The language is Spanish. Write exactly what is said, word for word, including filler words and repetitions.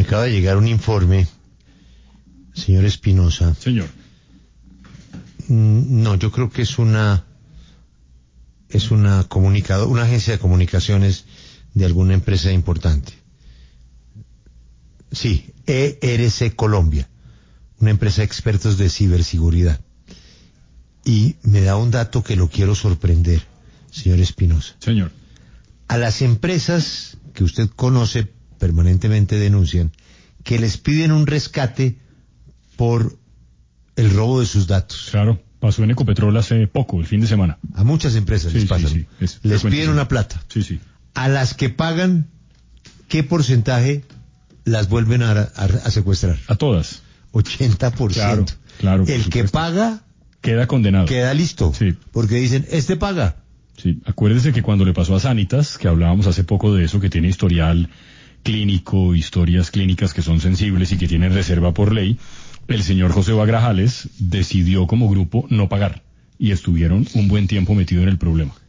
acaba de llegar un informe, señor Espinosa. Señor. No, yo creo que es una es una comunicado, una agencia de comunicaciones de alguna empresa importante. Sí, E R C Colombia, una empresa de expertos de ciberseguridad. Y me da un dato que lo quiero sorprender, señor Espinosa. Señor. A las empresas que usted conoce permanentemente denuncian que les piden un rescate por el robo de sus datos. Claro, pasó en Ecopetrol hace poco, el fin de semana. A muchas empresas sí, les pasa. Sí, sí, es les piden una plata. Sí, sí. A las que pagan, ¿qué porcentaje las vuelven a, a, a secuestrar? A todas. ochenta por ciento. Claro, claro. El que paga queda condenado. Queda listo. Sí. Porque dicen, este paga. Sí, acuérdese que cuando le pasó a Sanitas, que hablábamos hace poco de eso, que tiene historial clínico, historias clínicas que son sensibles y que tienen reserva por ley, el señor José Bagrajales decidió como grupo no pagar y estuvieron un buen tiempo metido en el problema.